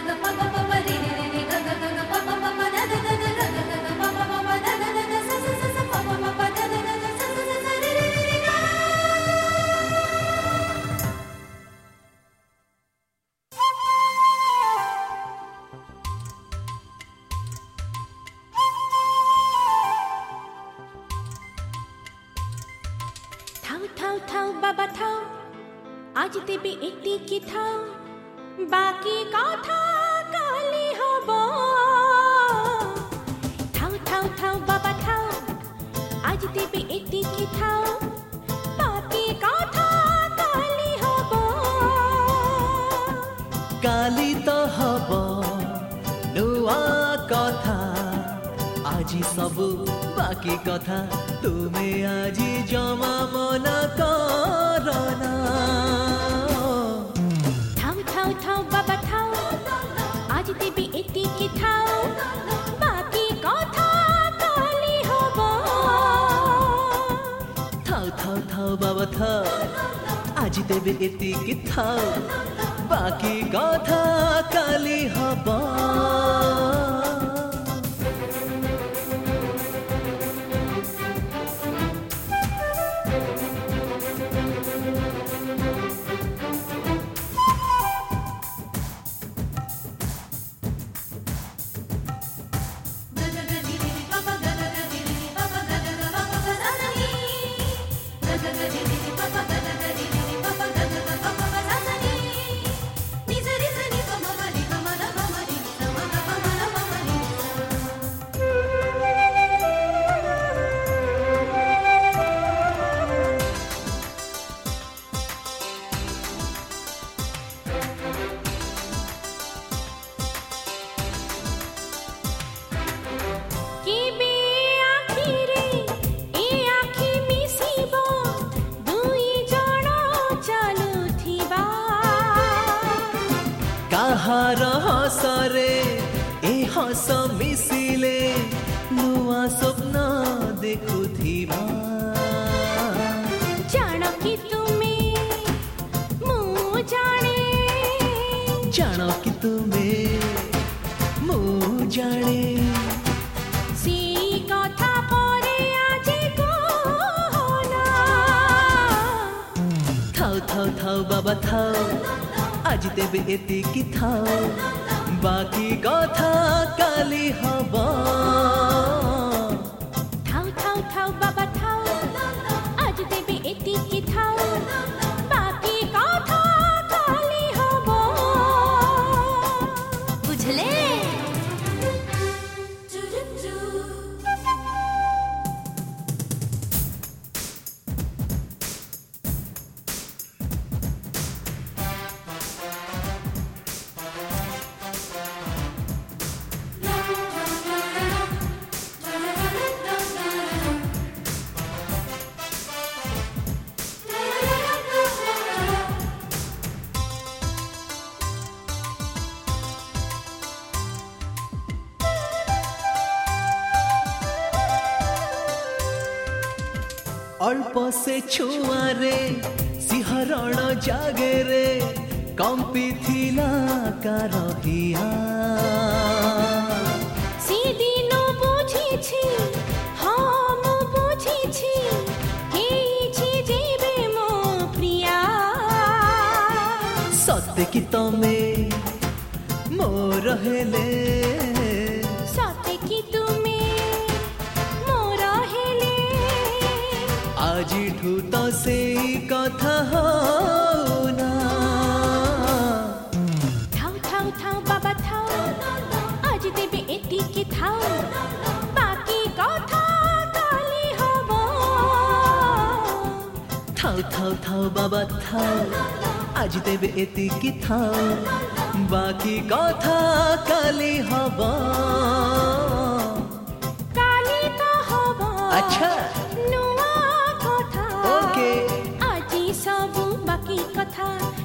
आज देबे एतिकी थाओ बाकी कथा काली हबो थाओ थाओ थाओ बाबा थाओ आज देबे एतिकी थाओ बाकी कथा काली हबो काली तो हबो नुआ कथा आजी सबु बाकी कथा तुमे आजी जमा मन करना थाओ बाबा थाओ आज देबे एतिकी थाओ बाकी कथा काली हबो थाओ थाओ थाओ बाबा थाओ आज देबे एतिकी थाओ बाकी कथा काली हबो काहार हसरे ए हस मिसिले नुआ स्वप्न देखुथिबा जान कि तुमे मु जाने जान कि तुमे मु जाने सी कथा परे आजे कहना थाओ थाओ थाओ बाबा थाओ आज देबे एतिकी थाओ बाकी कथा काली हबो थाओ थाओ थाओ बाबा थाओ आज देबे एतिकी थाओ बाकी कथा काली हबो बुझले अल्प से छुआरे सिहरण जागे रे कंपी थिला कारहिया सीदिनो बुझिछि हम बुझिछि हेछि जेबे मो प्रिया सत्य कि तमे मोर हेले सत्य कि तुमे मोर हेले आजी ठूत से कथा होना थाओ थाओ थाओ बाबा थाओ आज देबे एतिकी थाओ बाकी कथा काली हबो थाओ थाओ थाओ बाबा थाओ आज देबे एतिकी थाओ बाकी कथा काली हबो काली तो हबो अच्छा नुआ कथा ओके आजी सबु बाकी कथा